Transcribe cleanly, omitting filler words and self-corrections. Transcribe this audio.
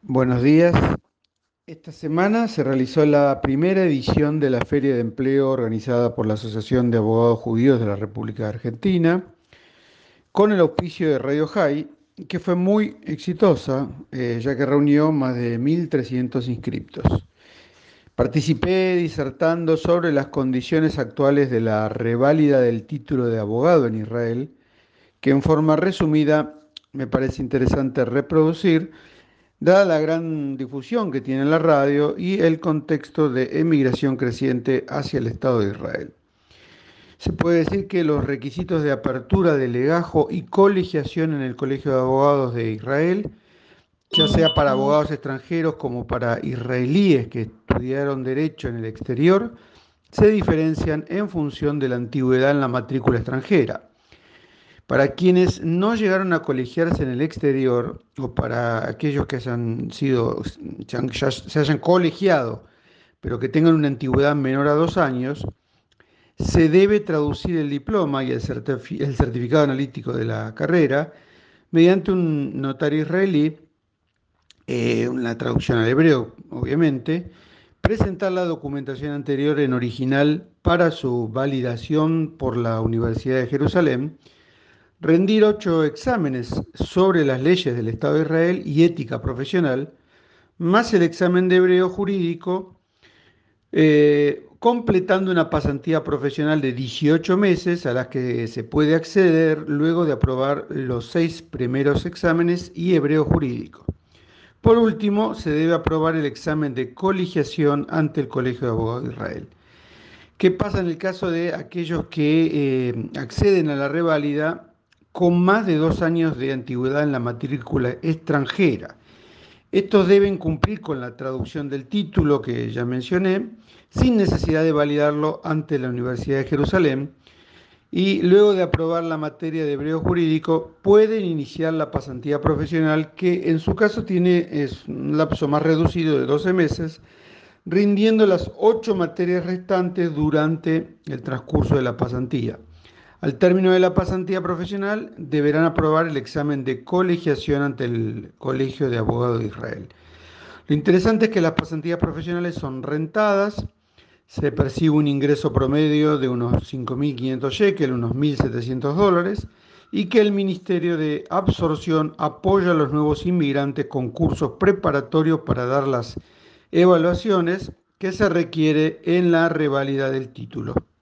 Buenos días. Esta semana se realizó la primera edición de la Feria de Empleo organizada por la Asociación de Abogados Judíos de la República de Argentina, con el auspicio de Radio High, que fue muy exitosa, ya que reunió más de 1.300 inscriptos. Participé disertando sobre las condiciones actuales de la reválida del título de abogado en Israel, que en forma resumida me parece interesante reproducir dada la gran difusión que tiene la radio y el contexto de emigración creciente hacia el Estado de Israel. Se puede decir que los requisitos de apertura de legajo y colegiación en el Colegio de Abogados de Israel, ya sea para abogados extranjeros como para israelíes que estudiaron derecho en el exterior, se diferencian en función de la antigüedad en la matrícula extranjera. Para quienes no llegaron a colegiarse en el exterior o para aquellos que hayan sido, se hayan colegiado, pero que tengan una antigüedad menor a 2 años, se debe traducir el diploma y el certificado analítico de la carrera mediante un notario israelí, una traducción al hebreo, obviamente, presentar la documentación anterior en original para su validación por la Universidad de Jerusalén, rendir 8 exámenes sobre las leyes del Estado de Israel y ética profesional, más el examen de hebreo jurídico, completando una pasantía profesional de 18 meses a las que se puede acceder luego de aprobar los 6 primeros exámenes y hebreo jurídico. Por último, se debe aprobar el examen de colegiación ante el Colegio de Abogados de Israel. ¿Qué pasa en el caso de aquellos que acceden a la reválida con más de 2 años de antigüedad en la matrícula extranjera? Estos deben cumplir con la traducción del título que ya mencioné, sin necesidad de validarlo ante la Universidad de Jerusalén, y luego de aprobar la materia de hebreo jurídico, pueden iniciar la pasantía profesional, que en su caso es un lapso más reducido de 12 meses, rindiendo las 8 materias restantes durante el transcurso de la pasantía. Al término de la pasantía profesional, deberán aprobar el examen de colegiación ante el Colegio de Abogados de Israel. Lo interesante es que las pasantías profesionales son rentadas, se percibe un ingreso promedio de unos 5.500 shekel, unos $1.700, y que el Ministerio de Absorción apoya a los nuevos inmigrantes con cursos preparatorios para dar las evaluaciones que se requiere en la reválida del título.